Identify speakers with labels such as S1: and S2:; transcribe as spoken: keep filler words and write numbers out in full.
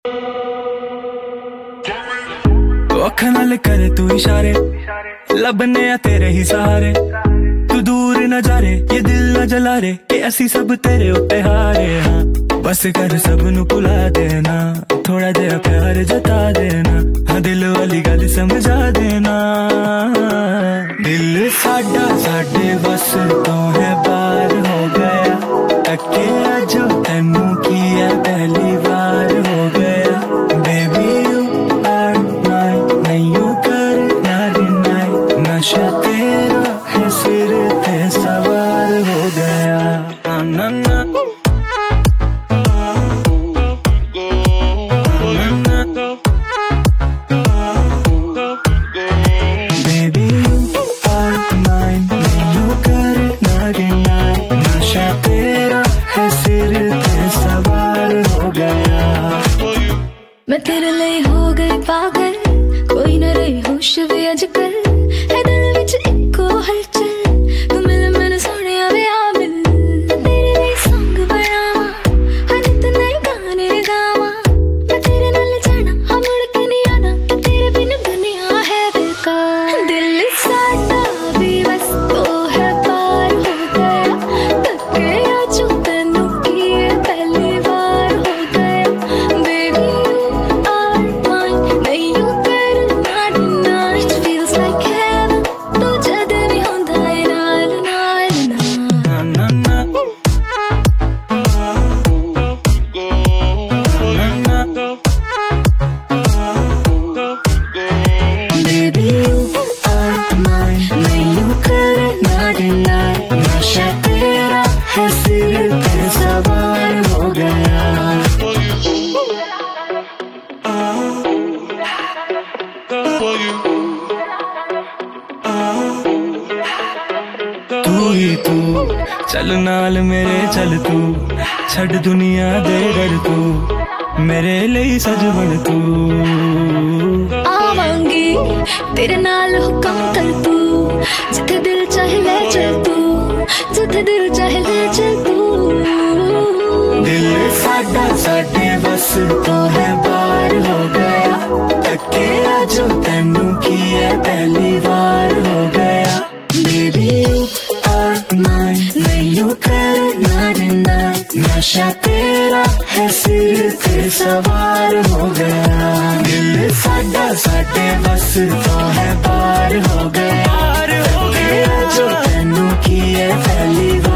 S1: तो अखा नाल करे तू इशारे, लबने आ तेरे ही सहारे। तू दूर न जा रे, ये दिल न जला रे, कि असी सब तेरे उत्ते हारे। हाँ बस कर सब नू भुला देना, थोड़ा जिहा प्यार जता देना। हाँ दिल वाली गल समझा देना। दिल साडा साडे बस तो है बार हो गया, तके अजो तेनू की है पहली बार हो गया। बेबी यू आर माइन, नहीं कर ना डिनाई, नशा तेरा है सिर पे सवार हो गया। ना ना ना
S2: मैं तेरे लिए हो गई पागल, कोई न रही होश वे अजकल। है दिल विच इको हलचल, तू मिल मैनू सोने आवे आ मिल। तेरे लिए सॉन्ग बनावा, हर नित नए गाने गावा। मैं तेरे नाल जाना, हाँ मुड़ के नहीं आना, कि तेरे बिन दुनिया है बेकार। दिल साडा भी बस तो है पार हो गया, तके आजू तैनू की है पहली बार हो गया। बेबी
S1: तू ही तू चल नाल मेरे, चल तू छड़ दुनिया दे डर, तू मेरे लिए सजवन तू।
S2: आवांगी तेरे नाल हुक्म कर तू, जिथे दिल चाहे ले चल तू, जिथे दिल चाहे ले चल तू।
S1: दिल साडा साडे बस तो है बार हो गया, तके आजो तैनू की है पहली बार हो गया। बेबी यू आर माइन, नहीं कर ना डिनाई, नशा तेरा है सिर पे सवार हो गया। दिल साडा साडे बस तो है बार हो गया, तके आजो तैनू की है पहली बार।